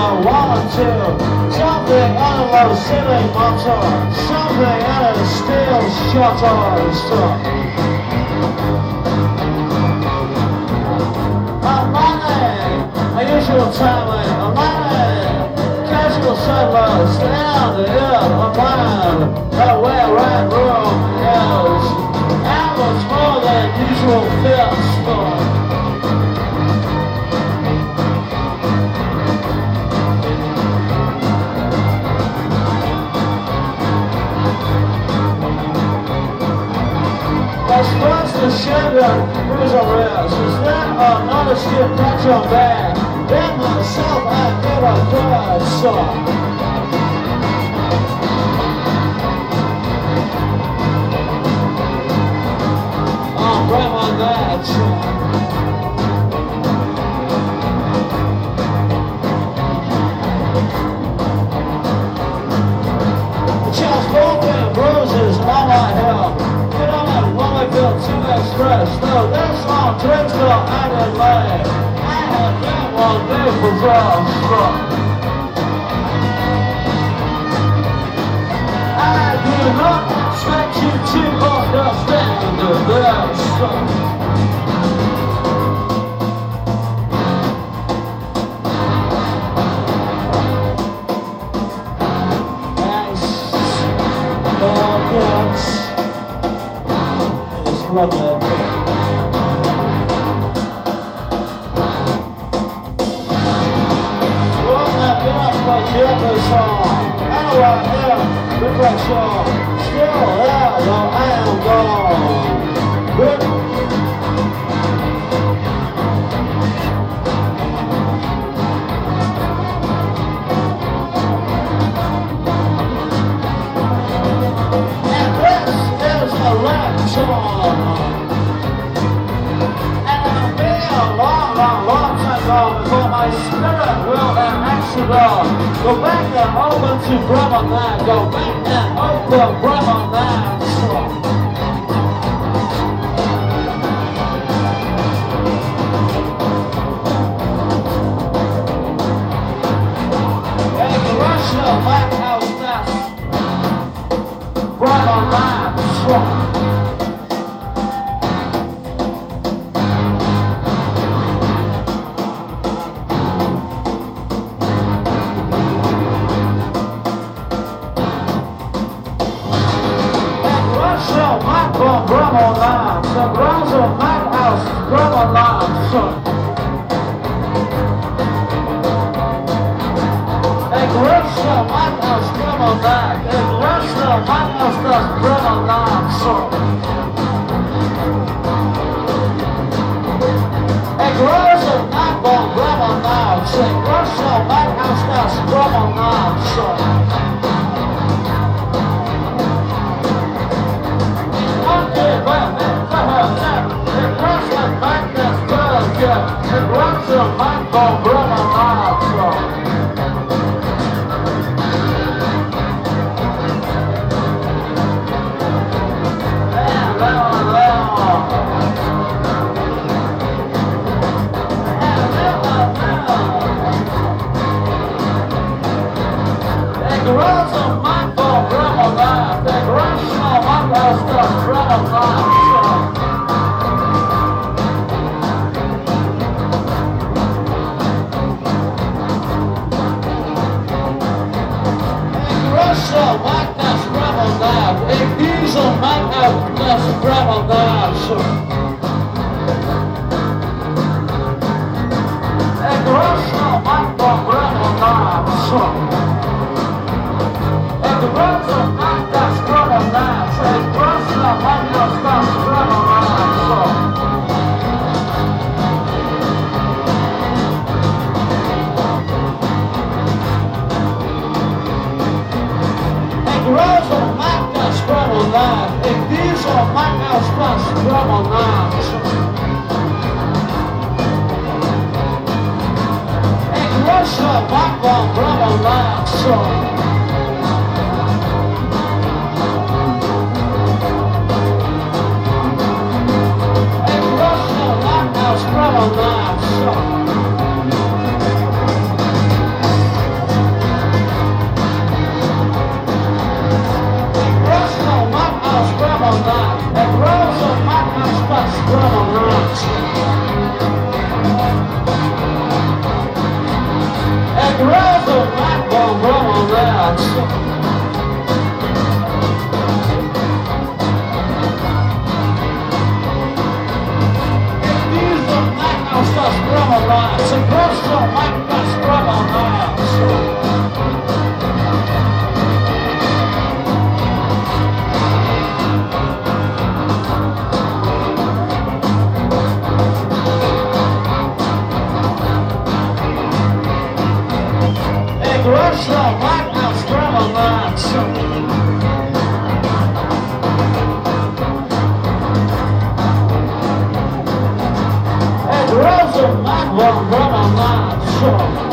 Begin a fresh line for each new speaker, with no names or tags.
I wanted to. Something animal silly motor, something in a steel shutter stuff. I'm money, my usual timing, I'm money. Casual settlers, stand the hill, I'm blind. That way around room is hours more than usual fits for. The sugar was a rest. Is that another skip touch on back? Then myself I did a good song. I'm right on that song. The child's broken bruises on my head. I felt too much stress. No, this long drinks till I didn't lay. I had been one day for struck. I do not expect you to understand this. Love it. Reflection, still there, though I am gone. And this is a rap song. And it'll be a long time ago before my spirit will accident. Go back and open to Brahma Night. Go back and open Brahma Night. Hey, the Russia Lighthouse Nest. Brahma Night. The grounds of Lighthouse, Brahma Night. A Russia Lighthouse, Brahma Night. A Russia Lighthouse, Brahma Night. A Russia Lighthouse, Brahma Night. A Russia Lighthouse, Brahma Night. It runs a man called Brahma Night. It runs a man called Brahma Night. It runs a man called Brahma Night. Russia, Magnus, Brahma Night. A diesel Magnus, Brahma Night. A Russia, Magnus, Brahma Night. A Russia, Magnus, Brahma Night. A Russia, Magnus, Brahma Night. Rosa Magnus Brahma Night, a diesel Magnus Brahma Night. A Russia Magnus Brahma Night. Brahma Night. lights, and crystal magnets from our hearts. Crystal magnets from our hearts. It was a magnet from our hearts.